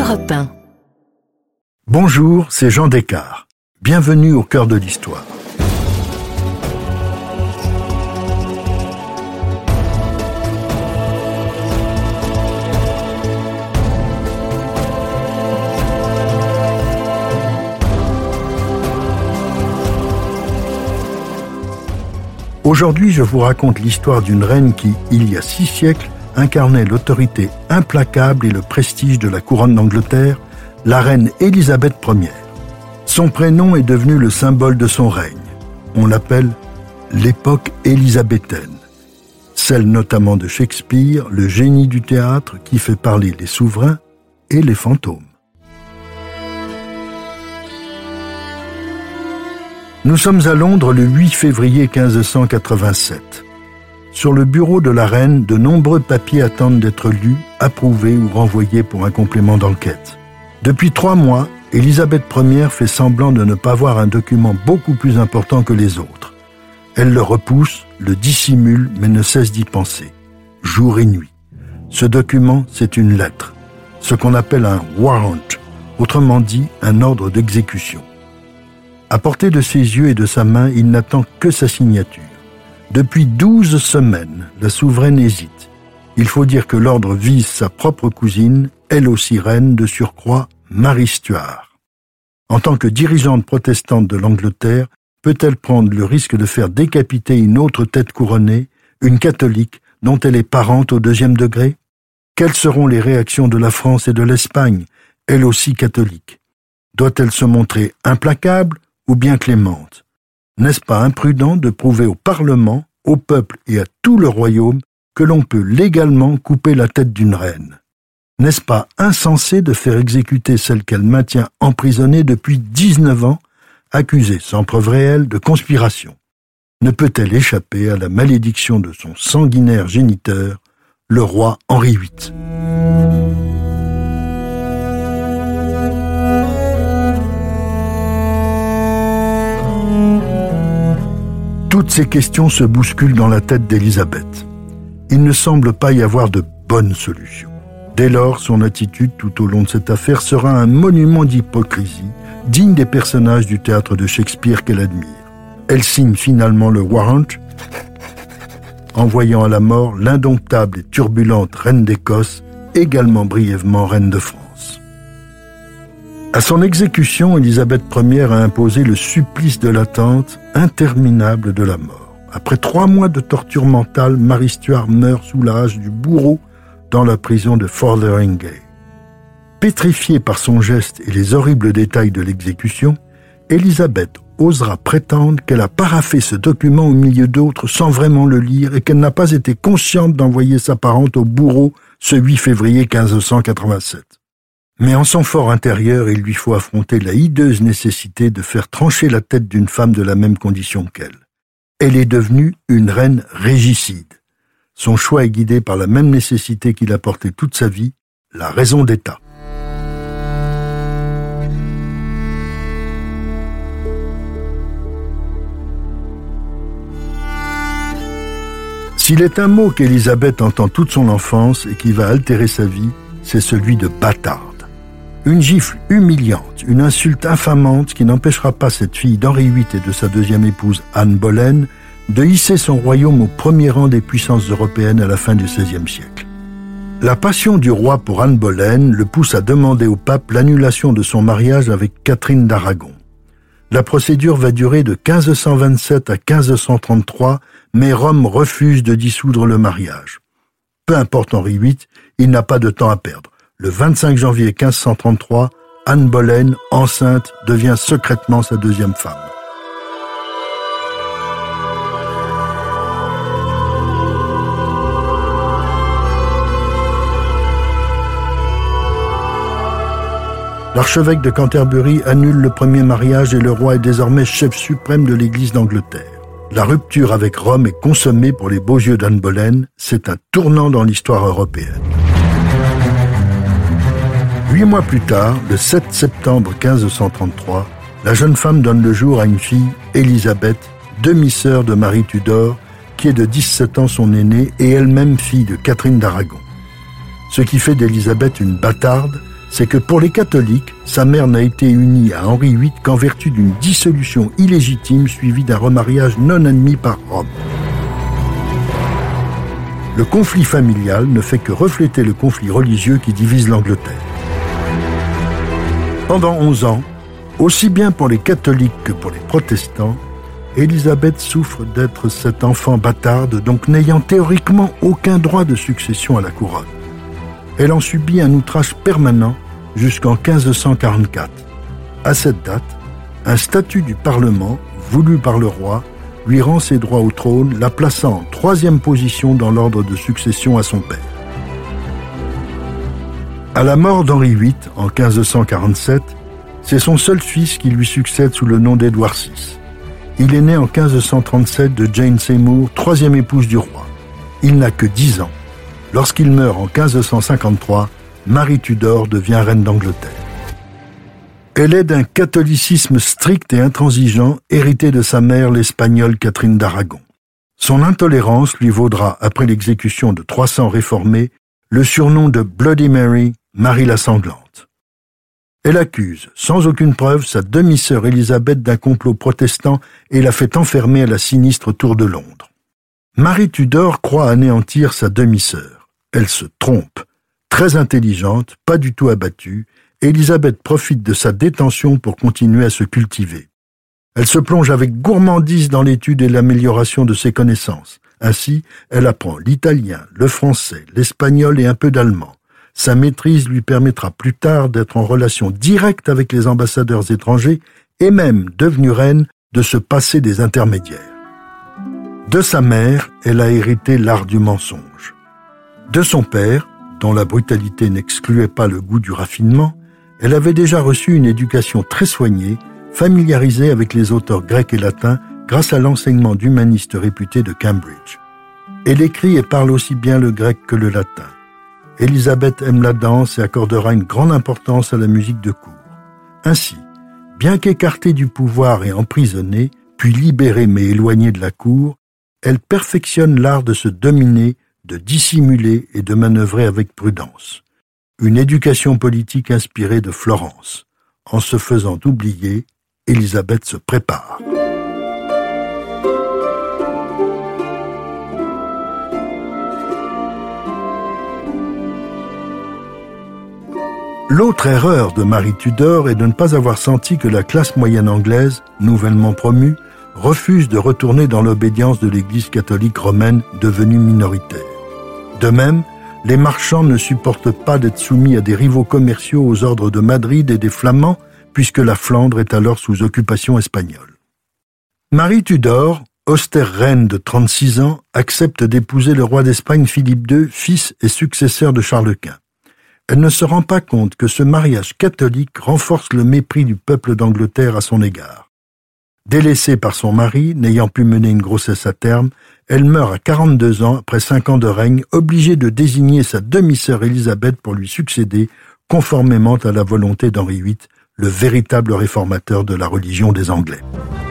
Europe 1. Bonjour, c'est Jean Descartes. Bienvenue au cœur de l'histoire. Aujourd'hui, je vous raconte l'histoire d'une reine qui, il y a 6 siècles, incarnait l'autorité implacable et le prestige de la couronne d'Angleterre, la reine Élisabeth Ier. Son prénom est devenu le symbole de son règne. On l'appelle l'époque élisabéthaine, celle notamment de Shakespeare, le génie du théâtre qui fait parler les souverains et les fantômes. Nous sommes à Londres le 8 février 1587. Sur le bureau de la reine, de nombreux papiers attendent d'être lus, approuvés ou renvoyés pour un complément d'enquête. Depuis 3 mois, Élisabeth Ier fait semblant de ne pas voir un document beaucoup plus important que les autres. Elle le repousse, le dissimule, mais ne cesse d'y penser, jour et nuit. Ce document, c'est une lettre, ce qu'on appelle un warrant, autrement dit, un ordre d'exécution. À portée de ses yeux et de sa main, il n'attend que sa signature. Depuis 12 semaines, la souveraine hésite. Il faut dire que l'ordre vise sa propre cousine, elle aussi reine, de surcroît, Marie Stuart. En tant que dirigeante protestante de l'Angleterre, peut-elle prendre le risque de faire décapiter une autre tête couronnée, une catholique, dont elle est parente au 2e degré? Quelles seront les réactions de la France et de l'Espagne, elle aussi catholique? Doit-elle se montrer implacable ou bien clémente? N'est-ce pas imprudent de prouver au Parlement, au peuple et à tout le royaume que l'on peut légalement couper la tête d'une reine? N'est-ce pas insensé de faire exécuter celle qu'elle maintient emprisonnée depuis 19 ans, accusée sans preuve réelle de conspiration? Ne peut-elle échapper à la malédiction de son sanguinaire géniteur, le roi Henri VIII? Toutes ces questions se bousculent dans la tête d'Élisabeth. Il ne semble pas y avoir de bonne solution. Dès lors, son attitude tout au long de cette affaire sera un monument d'hypocrisie, digne des personnages du théâtre de Shakespeare qu'elle admire. Elle signe finalement le warrant, envoyant à la mort l'indomptable et turbulente reine d'Écosse, également brièvement reine de France. À son exécution, Élisabeth Ier a imposé le supplice de l'attente interminable de la mort. Après 3 mois de torture mentale, Marie Stuart meurt sous la hache du bourreau dans la prison de Fotheringhay. Pétrifiée par son geste et les horribles détails de l'exécution, Élisabeth osera prétendre qu'elle a paraphé ce document au milieu d'autres sans vraiment le lire et qu'elle n'a pas été consciente d'envoyer sa parente au bourreau ce 8 février 1587. Mais en son fort intérieur, il lui faut affronter la hideuse nécessité de faire trancher la tête d'une femme de la même condition qu'elle. Elle est devenue une reine régicide. Son choix est guidé par la même nécessité qu'il a portée toute sa vie, la raison d'État. S'il est un mot qu'Élisabeth entend toute son enfance et qui va altérer sa vie, c'est celui de bâtarde. Une gifle humiliante, une insulte infamante qui n'empêchera pas cette fille d'Henri VIII et de sa 2e épouse Anne Boleyn de hisser son royaume au premier rang des puissances européennes à la fin du XVIe siècle. La passion du roi pour Anne Boleyn le pousse à demander au pape l'annulation de son mariage avec Catherine d'Aragon. La procédure va durer de 1527 à 1533, mais Rome refuse de dissoudre le mariage. Peu importe Henri VIII, il n'a pas de temps à perdre. Le 25 janvier 1533, Anne Boleyn, enceinte, devient secrètement sa 2e femme. L'archevêque de Canterbury annule le premier mariage et le roi est désormais chef suprême de l'Église d'Angleterre. La rupture avec Rome est consommée pour les beaux yeux d'Anne Boleyn. C'est un tournant dans l'histoire européenne. 8 mois plus tard, le 7 septembre 1533, la jeune femme donne le jour à une fille, Élisabeth, demi-sœur de Marie Tudor, qui est de 17 ans son aînée et elle-même fille de Catherine d'Aragon. Ce qui fait d'Élisabeth une bâtarde, c'est que pour les catholiques, sa mère n'a été unie à Henri VIII qu'en vertu d'une dissolution illégitime suivie d'un remariage non admis par Rome. Le conflit familial ne fait que refléter le conflit religieux qui divise l'Angleterre. Pendant 11 ans, aussi bien pour les catholiques que pour les protestants, Élisabeth souffre d'être cette enfant bâtarde, donc n'ayant théoriquement aucun droit de succession à la couronne. Elle en subit un outrage permanent jusqu'en 1544. À cette date, un statut du Parlement, voulu par le roi, lui rend ses droits au trône, la plaçant en 3e position dans l'ordre de succession à son père. À la mort d'Henri VIII en 1547, c'est son seul fils qui lui succède sous le nom d'Édouard VI. Il est né en 1537 de Jane Seymour, 3e épouse du roi. Il n'a que 10 ans. Lorsqu'il meurt en 1553, Marie Tudor devient reine d'Angleterre. Elle est d'un catholicisme strict et intransigeant, hérité de sa mère, l'Espagnole Catherine d'Aragon. Son intolérance lui vaudra, après l'exécution de 300 réformés, le surnom de Bloody Mary, Marie la sanglante. Elle accuse, sans aucune preuve, sa demi-sœur Élisabeth d'un complot protestant et la fait enfermer à la sinistre Tour de Londres. Marie Tudor croit anéantir sa demi-sœur. Elle se trompe. Très intelligente, pas du tout abattue, Élisabeth profite de sa détention pour continuer à se cultiver. Elle se plonge avec gourmandise dans l'étude et l'amélioration de ses connaissances. Ainsi, elle apprend l'italien, le français, l'espagnol et un peu d'allemand. Sa maîtrise lui permettra plus tard d'être en relation directe avec les ambassadeurs étrangers et même, devenue reine, de se passer des intermédiaires. De sa mère, elle a hérité l'art du mensonge. De son père, dont la brutalité n'excluait pas le goût du raffinement, elle avait déjà reçu une éducation très soignée, familiarisée avec les auteurs grecs et latins grâce à l'enseignement d'humanistes réputés de Cambridge. Elle écrit et parle aussi bien le grec que le latin. Élisabeth aime la danse et accordera une grande importance à la musique de cour. Ainsi, bien qu'écartée du pouvoir et emprisonnée, puis libérée mais éloignée de la cour, elle perfectionne l'art de se dominer, de dissimuler et de manœuvrer avec prudence. Une éducation politique inspirée de Florence. En se faisant oublier, Élisabeth se prépare. L'autre erreur de Marie Tudor est de ne pas avoir senti que la classe moyenne anglaise, nouvellement promue, refuse de retourner dans l'obédience de l'Église catholique romaine devenue minoritaire. De même, les marchands ne supportent pas d'être soumis à des rivaux commerciaux aux ordres de Madrid et des Flamands, puisque la Flandre est alors sous occupation espagnole. Marie Tudor, austère reine de 36 ans, accepte d'épouser le roi d'Espagne Philippe II, fils et successeur de Charles Quint. Elle ne se rend pas compte que ce mariage catholique renforce le mépris du peuple d'Angleterre à son égard. Délaissée par son mari, n'ayant pu mener une grossesse à terme, elle meurt à 42 ans après 5 ans de règne, obligée de désigner sa demi-sœur Élisabeth pour lui succéder, conformément à la volonté d'Henri VIII, le véritable réformateur de la religion des Anglais.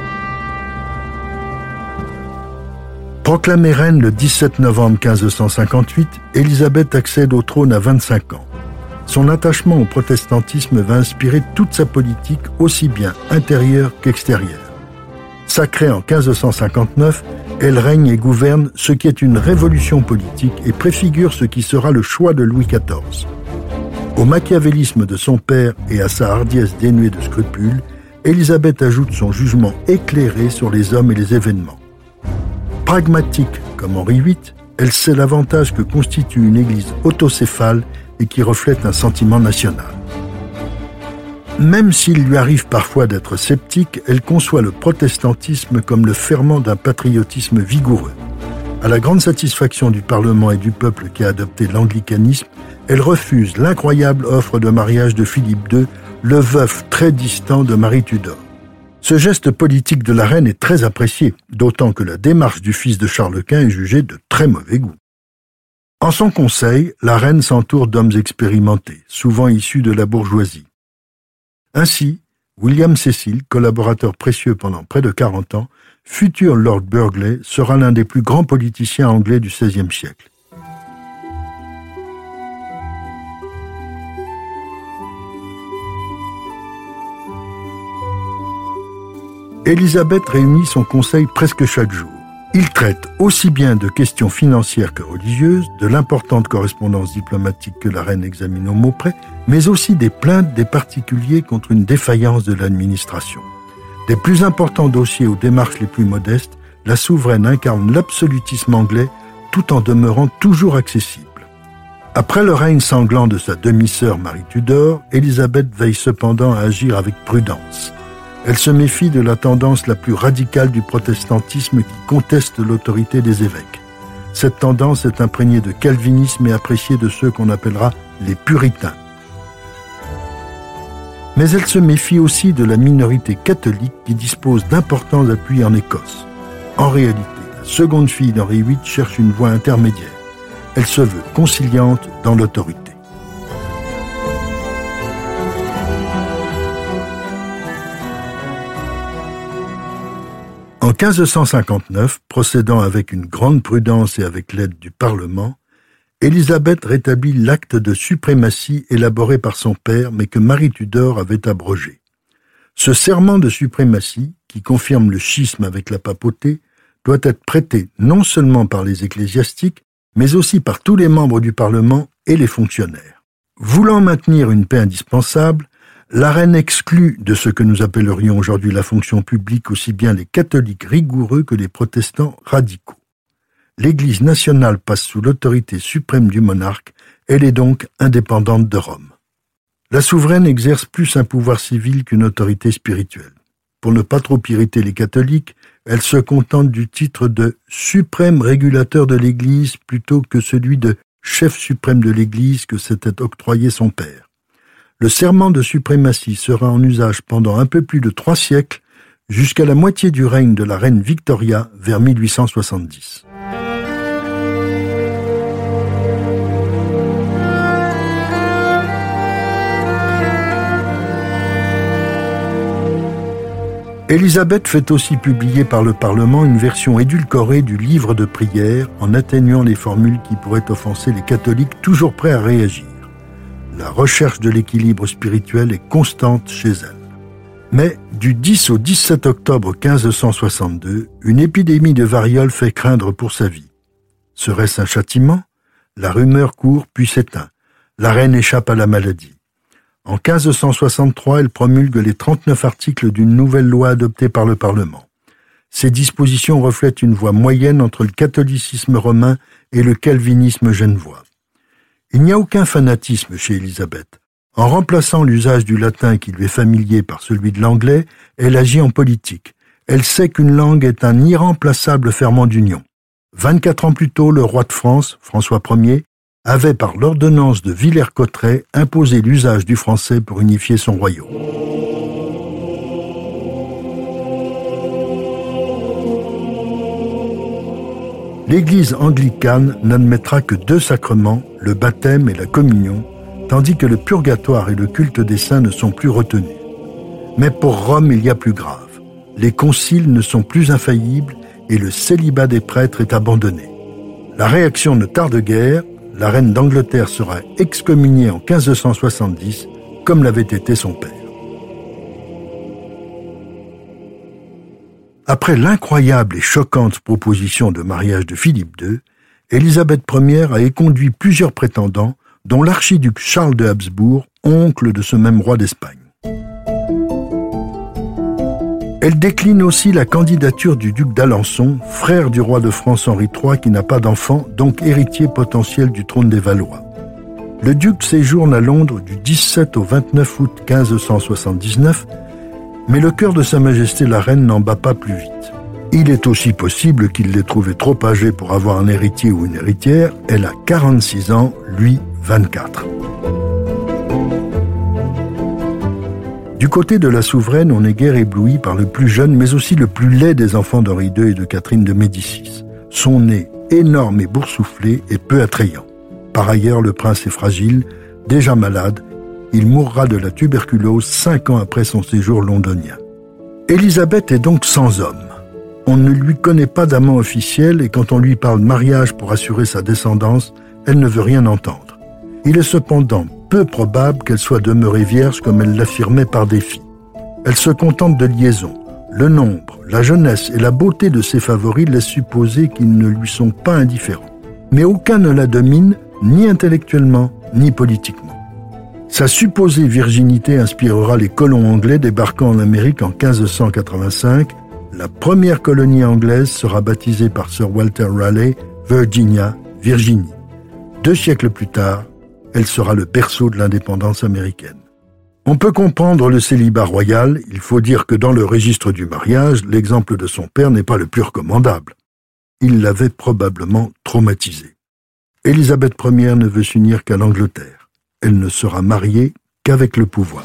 Proclamée reine le 17 novembre 1558, Élisabeth accède au trône à 25 ans. Son attachement au protestantisme va inspirer toute sa politique, aussi bien intérieure qu'extérieure. Sacrée en 1559, elle règne et gouverne ce qui est une révolution politique et préfigure ce qui sera le choix de Louis XIV. Au machiavélisme de son père et à sa hardiesse dénuée de scrupules, Élisabeth ajoute son jugement éclairé sur les hommes et les événements. Pragmatique comme Henri VIII, elle sait l'avantage que constitue une église autocéphale et qui reflète un sentiment national. Même s'il lui arrive parfois d'être sceptique, elle conçoit le protestantisme comme le ferment d'un patriotisme vigoureux. À la grande satisfaction du Parlement et du peuple qui a adopté l'anglicanisme, elle refuse l'incroyable offre de mariage de Philippe II, le veuf très distant de Marie Tudor. Ce geste politique de la reine est très apprécié, d'autant que la démarche du fils de Charles Quint est jugée de très mauvais goût. En son conseil, la reine s'entoure d'hommes expérimentés, souvent issus de la bourgeoisie. Ainsi, William Cecil, collaborateur précieux pendant près de 40 ans, futur Lord Burghley, sera l'un des plus grands politiciens anglais du XVIe siècle. Élisabeth réunit son conseil presque chaque jour. Il traite aussi bien de questions financières que religieuses, de l'importante correspondance diplomatique que la reine examine au mot près, mais aussi des plaintes des particuliers contre une défaillance de l'administration. Des plus importants dossiers aux démarches les plus modestes, la souveraine incarne l'absolutisme anglais tout en demeurant toujours accessible. Après le règne sanglant de sa demi-sœur Marie Tudor, Élisabeth veille cependant à agir avec prudence. Elle se méfie de la tendance la plus radicale du protestantisme qui conteste l'autorité des évêques. Cette tendance est imprégnée de calvinisme et appréciée de ceux qu'on appellera les puritains. Mais elle se méfie aussi de la minorité catholique qui dispose d'importants appuis en Écosse. En réalité, la seconde fille d'Henri VIII cherche une voie intermédiaire. Elle se veut conciliante dans l'autorité. En 1559, procédant avec une grande prudence et avec l'aide du Parlement, Élisabeth rétablit l'acte de suprématie élaboré par son père, mais que Marie Tudor avait abrogé. Ce serment de suprématie, qui confirme le schisme avec la papauté, doit être prêté non seulement par les ecclésiastiques, mais aussi par tous les membres du Parlement et les fonctionnaires. Voulant maintenir une paix indispensable, la reine exclut de ce que nous appellerions aujourd'hui la fonction publique aussi bien les catholiques rigoureux que les protestants radicaux. L'Église nationale passe sous l'autorité suprême du monarque, elle est donc indépendante de Rome. La souveraine exerce plus un pouvoir civil qu'une autorité spirituelle. Pour ne pas trop irriter les catholiques, elle se contente du titre de suprême régulateur de l'Église plutôt que celui de chef suprême de l'Église que s'était octroyé son père. Le serment de suprématie sera en usage pendant un peu plus de 3 siècles, jusqu'à la moitié du règne de la reine Victoria vers 1870. Élisabeth fait aussi publier par le Parlement une version édulcorée du livre de prière en atténuant les formules qui pourraient offenser les catholiques toujours prêts à réagir. La recherche de l'équilibre spirituel est constante chez elle. Mais du 10 au 17 octobre 1562, une épidémie de variole fait craindre pour sa vie. Serait-ce un châtiment? La rumeur court puis s'éteint. La reine échappe à la maladie. En 1563, elle promulgue les 39 articles d'une nouvelle loi adoptée par le Parlement. Ces dispositions reflètent une voie moyenne entre le catholicisme romain et le calvinisme genevois. Il n'y a aucun fanatisme chez Élisabeth. En remplaçant l'usage du latin qui lui est familier par celui de l'anglais, elle agit en politique. Elle sait qu'une langue est un irremplaçable ferment d'union. 24 ans plus tôt, le roi de France, François Ier, avait par l'ordonnance de Villers-Cotterêts imposé l'usage du français pour unifier son royaume. L'Église anglicane n'admettra que 2 sacrements, le baptême et la communion, tandis que le purgatoire et le culte des saints ne sont plus retenus. Mais pour Rome, il y a plus grave. Les conciles ne sont plus infaillibles et le célibat des prêtres est abandonné. La réaction ne tarde guère, la reine d'Angleterre sera excommuniée en 1570, comme l'avait été son père. Après l'incroyable et choquante proposition de mariage de Philippe II, Élisabeth Ier a éconduit plusieurs prétendants, dont l'archiduc Charles de Habsbourg, oncle de ce même roi d'Espagne. Elle décline aussi la candidature du duc d'Alençon, frère du roi de France Henri III qui n'a pas d'enfant, donc héritier potentiel du trône des Valois. Le duc séjourne à Londres du 17 au 29 août 1579, mais le cœur de Sa Majesté la Reine n'en bat pas plus vite. Il est aussi possible qu'il l'ait trouvée trop âgée pour avoir un héritier ou une héritière. Elle a 46 ans, lui 24. Du côté de la souveraine, on n'est guère ébloui par le plus jeune, mais aussi le plus laid des enfants d'Henri II et de Catherine de Médicis. Son nez, énorme et boursouflé, est peu attrayant. Par ailleurs, le prince est fragile, déjà malade. Il mourra de la tuberculose 5 ans après son séjour londonien. Élisabeth est donc sans homme. On ne lui connaît pas d'amant officiel et quand on lui parle mariage pour assurer sa descendance, elle ne veut rien entendre. Il est cependant peu probable qu'elle soit demeurée vierge comme elle l'affirmait par défi. Elle se contente de liaisons. le nombre, la jeunesse et la beauté de ses favoris laissent supposer qu'ils ne lui sont pas indifférents. Mais aucun ne la domine, ni intellectuellement, ni politiquement. Sa supposée virginité inspirera les colons anglais débarquant en Amérique en 1585. La première colonie anglaise sera baptisée par Sir Walter Raleigh Virginia, Virginie. 2 siècles plus tard, elle sera le berceau de l'indépendance américaine. On peut comprendre le célibat royal, il faut dire que dans le registre du mariage, l'exemple de son père n'est pas le plus recommandable. Il l'avait probablement traumatisé. Élisabeth Ier ne veut s'unir qu'à l'Angleterre. Elle ne sera mariée qu'avec le pouvoir.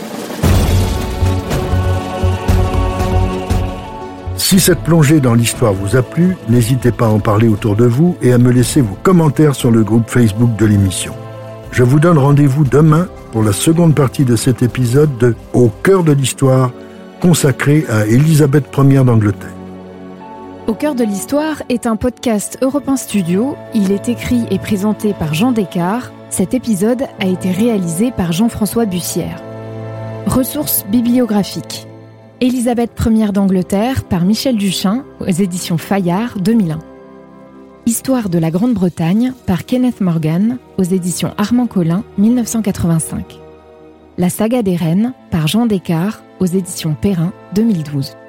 Si cette plongée dans l'histoire vous a plu, n'hésitez pas à en parler autour de vous et à me laisser vos commentaires sur le groupe Facebook de l'émission. Je vous donne rendez-vous demain pour la seconde partie de cet épisode de Au cœur de l'histoire, consacré à Élisabeth Ier d'Angleterre. Au cœur de l'histoire est un podcast Europe 1 Studio. Il est écrit et présenté par Jean Descartes. Cet épisode a été réalisé par Jean-François Bussière. Ressources bibliographiques. Élisabeth Ier d'Angleterre par Michel Duchin aux éditions Fayard 2001. Histoire de la Grande-Bretagne par Kenneth Morgan aux éditions Armand Collin 1985. La saga des reines par Jean Descartes aux éditions Perrin 2012.